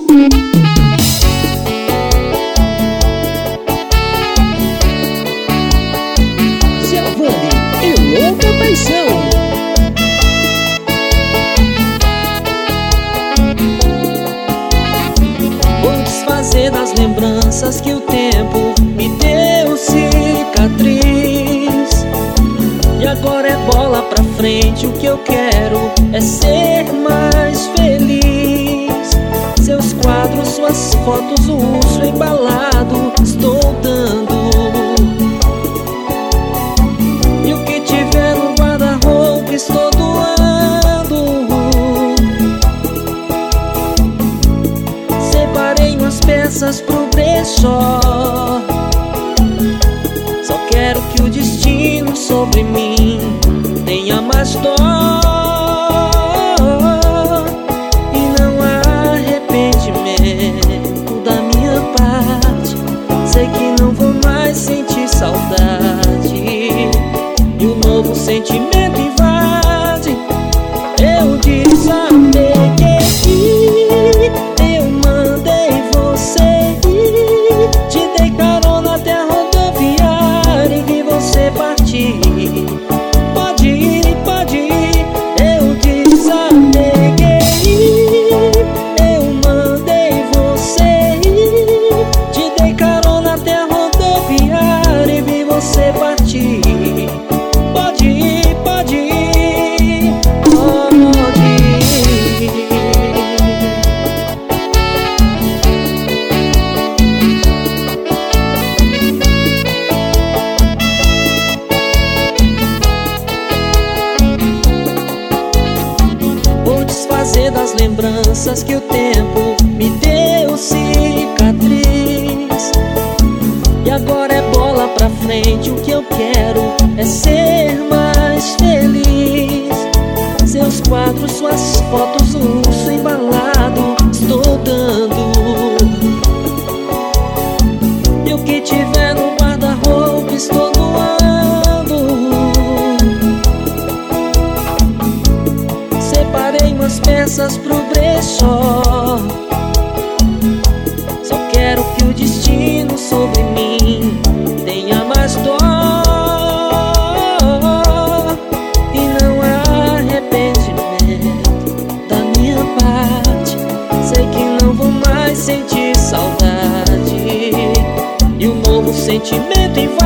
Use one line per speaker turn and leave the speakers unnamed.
Giovanni e Louca Paixão. Vou desfazer das lembranças que o tempo me deu cicatriz. E agora é bola pra frente, o que eu quero é ser mais feliz. Seus quadros, suas fotos, o urso embalado estou dando. E o que tiver no guarda-roupa estou doando. Separei umas peças pro brechó. Só quero que o destino sobre mim tenha mais dó. E não há arrependimento da minha parte. Sei que não vou mais sentir saudade. E o novo sentimento invade. Eu desapeguei, eu mandei você ir. Te dei carona até a rodoviária e vi você partir. Pode ir, eu desapeguei, eu mandei você ir. Te dei carona até a rodoviária e vi você partir. Pode ir, pode ir, pode ir. Vou desfazer das lembranças que o tempo me deu cicatriz. E agora é bola pra frente, o que eu quero é ser mais feliz. Seus quadros, suas fotos, o urso embalado estou dando. E o que tiver no guarda-roupa estou doando. Separei umas peças pro brechó. Só quero que o destino sobre mim tenha mais dó. E não há arrependimento da minha parte. Sei que não vou mais sentir saudade. E o novo sentimento invade.